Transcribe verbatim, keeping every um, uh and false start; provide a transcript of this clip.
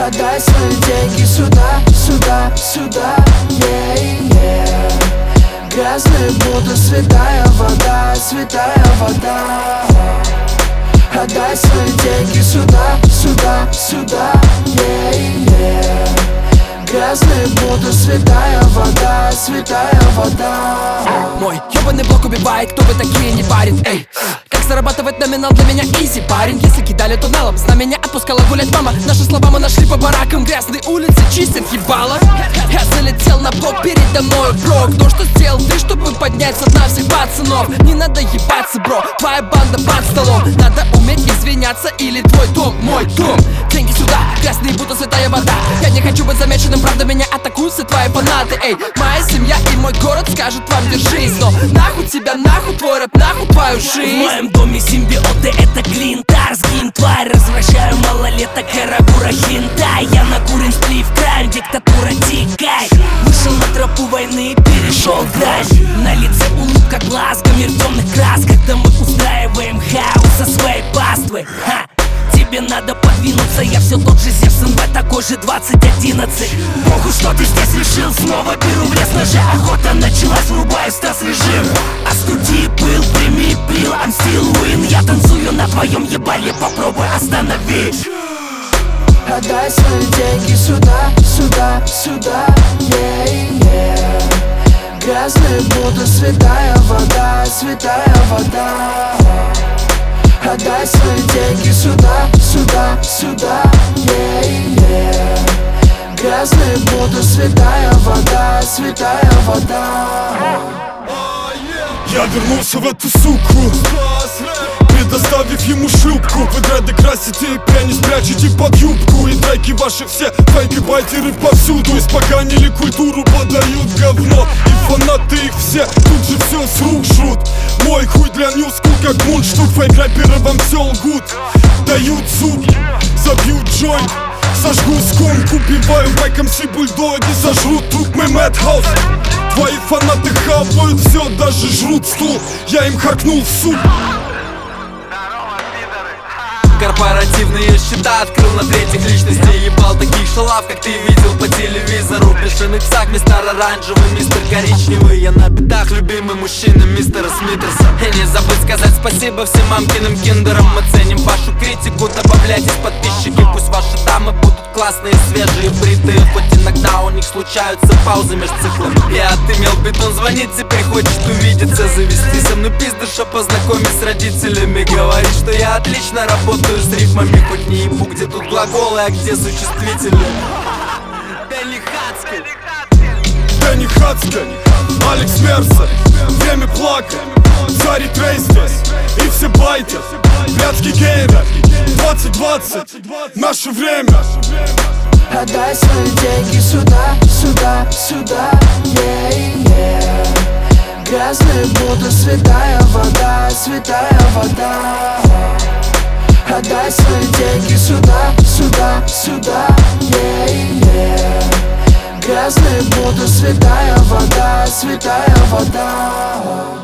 Отдай свои деньги сюда, сюда, сюда, yeah, yeah. Грязные будто святая вода, святая вода. Отдай свои деньги сюда, сюда, сюда, yeah, yeah. Грязные будто святая вода, святая вода. Мой ёбаный блок убивает, кто бы такие не парит, эй. Как зарабатывать номинал для меня изи, парень. Если кидали туннелом, с нами не отпускала гулять мама. Наши слова мы нашли по баракам, грязные улицы чистят ебало. Я залетел на блок, передо мной брок. То, что сделал ты, чтобы поднять со дна всех пацанов. Не надо ебаться, бро, твоя банда под столом. Надо уметь извиняться, или твой дом, мой дом. Деньги сюда, грязные будто святая вода. Я не хочу быть замеченным, правда меня атакуют все твои фанаты, эй. Моя семья и мой город скажут вам держись. Но нахуй тебя, нахуй твой рэп, нахуй твою жизнь. В моем доме симбиоты, это клинтар. Сгинь, тварь, развращаю малолеток, эрагура хентай. Я накурен, сплив, крайм, диктатура, тикай. Вышел на тропу войны, перешел грань. На лице улыбка глазка, мир в темных красках. Да мы устраиваем хаос со своей паствы. Ха! Тебе надо подвинуться, я все тот же Зевс, эн бэ такой же двадцать одиннадцать. Похуй, что ты здесь решил, снова беру в лес ножа. Охота началась, врубаю Стас режим. Остуди пыл, прими пил, I'm still win. Я танцую на твоем ебале, попробуй остановить. Отдай свои деньги сюда, сюда, сюда, yeah, yeah. Грязные будто святая вода, святая вода. Отдай свои деньги сюда, сюда, сюда, yeah, yeah. Грязные будто святая вода, святая вода. Я вернулся в эту суку, предоставив ему шлюпку. Вы дреды красите и пенис прячете под юбку. И треки ваши все фейки, байтеры повсюду. Испоганили культуру, подают говно. И фанаты их все тут же все срушут. Мой хуй для ньюскул как мундштук. Фейк-рэперы вам все лгут, дают зуб, забьют джойнт. Сожгу сконк, убиваю байком си бульдоги. Сожрут труп мой мэтхаус. Твои фанаты хавают все, даже жрут стул. Я им харкнул в суп. Корпоративные счета открыл на третьих личностей. Ебал таких шалав, как ты видел по телевизору. В бешеных псах мистер оранжевый, мистер коричневый. Я на бедах любимый мужчина мистера Смитерса. И не забудь сказать спасибо всем мамкиным киндерам. Мы ценим вашу критику, добавляйтесь подписчики. Пусть ваши дамы будут классные, свежие, бритые. Хоть иногда у них случаются паузы между циклами. Я отымел бетон, звонит, теперь хочет увидеться. Завести со мной пиздыша, познакомить с родителями. Говорит, что я отлично работаю с рифмами, хоть не ебу, где тут глаголы, а где существительные. Дэнни Хацкель, Дэнни Хацкель, Алекс Мерса. Время плакать, Зари Трей здесь. И все байты, блядский геймер. Двадцать двадцать, наше время. Отдай свои деньги сюда, сюда, сюда, yeah, yeah. Грязные будто святая вода, святая вода. Отдай свои деньги сюда, сюда, сюда, yeah, yeah. Грязные будто святая вода, святая вода.